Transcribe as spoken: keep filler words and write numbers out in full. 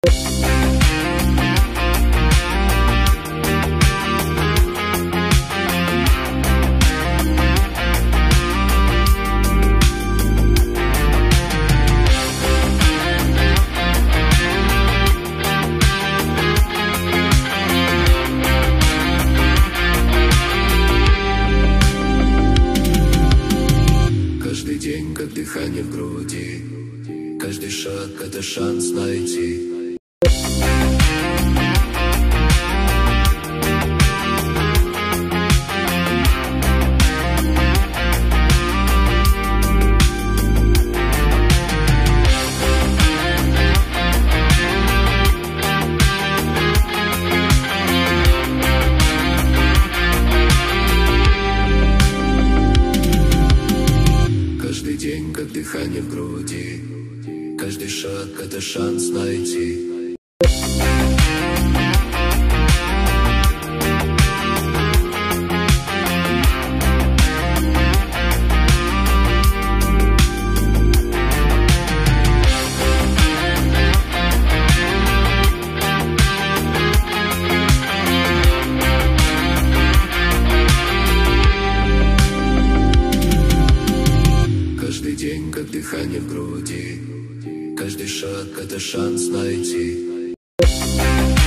Каждый день, как дыхание в груди, каждый шаг — это шанс найти. Каждый день, как дыхание в груди, каждый шаг — это шанс найти. Каждый день, как дыхание в груди, каждый шаг — это шанс найти.